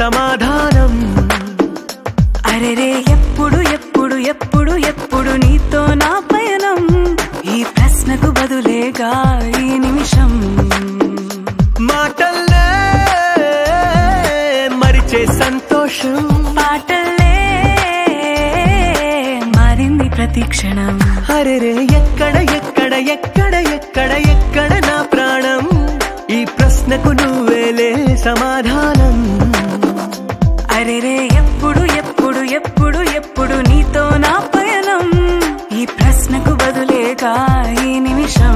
సమాధానం. అరెరే ఎప్పుడు ఎప్పుడు ఎప్పుడు ఎప్పుడు నీతో నా పయనం, ఈ ప్రశ్నకు బదులేగా ఈ నిమిషం. మాటల్లే మరిచే సంతోషం, పాటల్లే మారింది ప్రతి క్షణం. అరెరే ఎక్కడ ఎక్కడ ఎక్కడ ఎక్కడ ఎక్కడ నా ప్రాణం, ఈ ప్రశ్నకు నువ్వేలే సమాధానం. అరెరే ఎప్పుడు ఎప్పుడు ఎప్పుడు ఎప్పుడు నీతో నా పయనం, ఈ ప్రశ్నకు బదులేగా ఈ నిమిషం.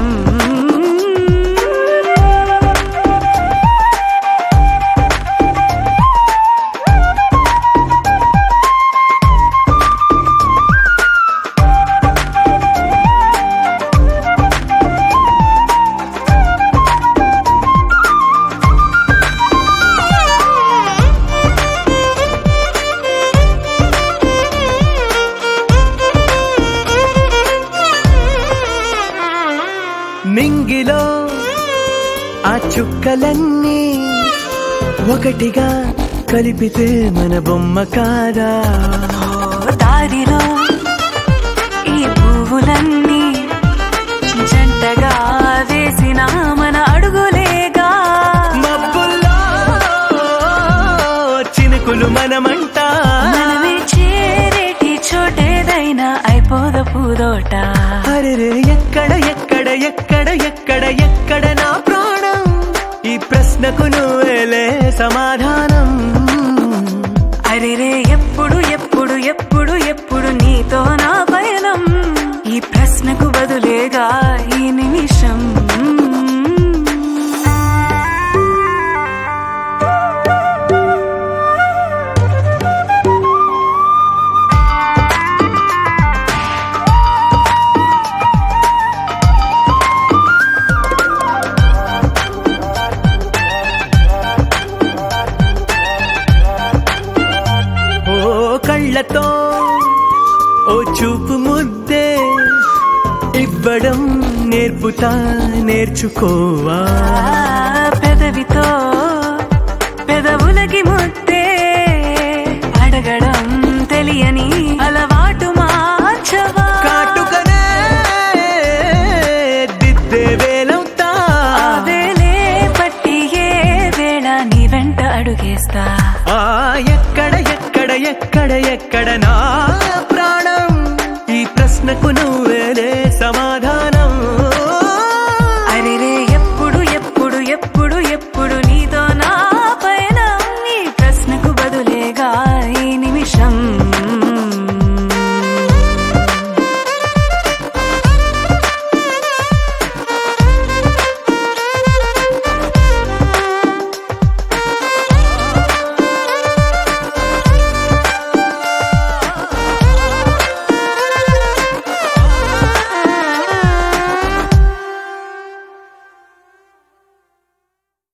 మింగిలో ఆ చుక్కలన్నీ ఒకటిగా కలిపితే మన బొమ్మ కాదా? దారిలో ఈ పువ్వులన్నీ జంటగా వేసిన మన అడుగులేగా. మబ్బుల్లో చినుకులు మనమంట, మనమే చేరేటి చోటేదైనా అయిపోద పూదోట. అరెరే ఎక్కడ ఎక్కడ ఎక్కడ ఎక్కడ ఎక్కడ నా ప్రాణం, ఈ ప్రశ్నకు నువ్వేలే సమాధానం. అరెరే ఎప్పుడు ఎప్పుడు ఎప్పుడు ఎప్పుడు నీతో నా పయనం, ఈ ప్రశ్నకు బదులేగా ఈ నిమిషం. కళ్ళతో ఓ చూపు ముద్దే ఇవ్వడం నేర్పుతా, నేర్చుకోవా. పెదవితో పెదవులకి ముద్దే అడగడం తెలియని అలవాటు మార్చవా. కాటుకనే దిద్దే వేలవుతా, ఆ వేలే పట్టి ఏ వేళ నీ వెంట అడుగేస్తా. ఎక్కడ ఎక్కడ ఎక్కడ ఎక్కడ నా ప్రాణం, ఈ ప్రశ్నకు నువ్వేలే సమాధానం.